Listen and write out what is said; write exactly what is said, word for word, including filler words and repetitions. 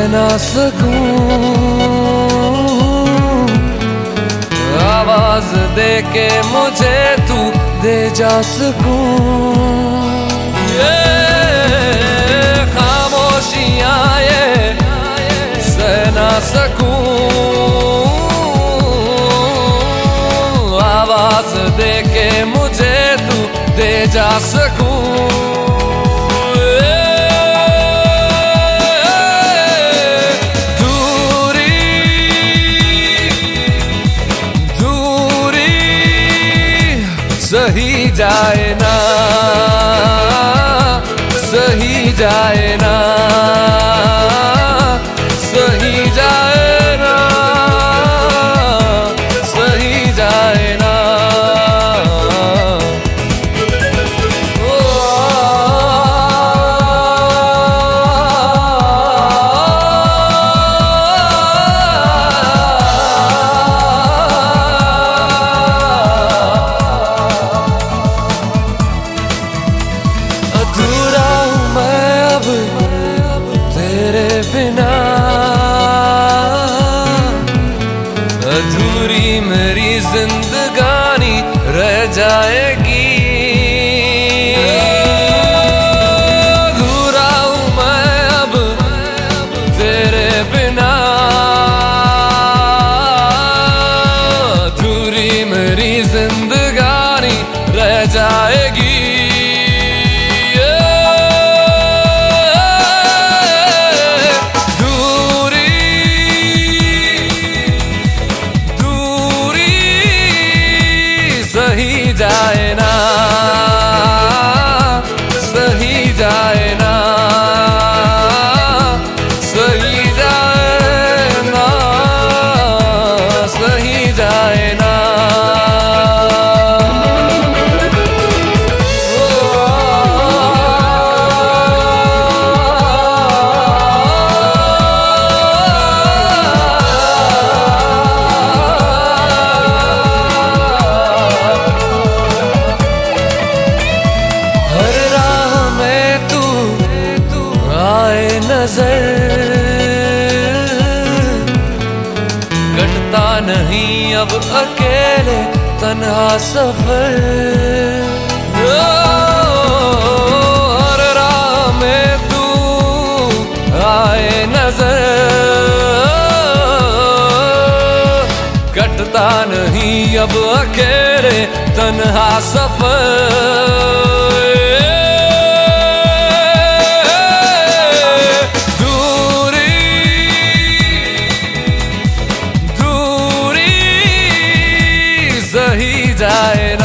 ना सकूं, आवाज दे के मुझे तू दे जा सकूं। ये खामोशियां ये सह ना सकूं, आवाज दे के मुझे तू दे जा सकूं। सही जाए ना, सही जाए ना, सही जाए ना, सही जाए ना। ओ अधूरा हूँ मैं अब तेरे बिना, अधूरी मेरी जिंदगानी रह जाएगी। अधूरा हूँ मैं अब तेरे बिना, अधूरी मेरी जिंदगानी रह जाएगी। सही जाए ना, सही जाए ना, सही जाए ना, सही जाए ना। नजर कटता नहीं अब अकेले तन्हा सफर, हर राह में तू आए नजर, कटता नहीं अब अकेले तन्हा सफर। सही जाए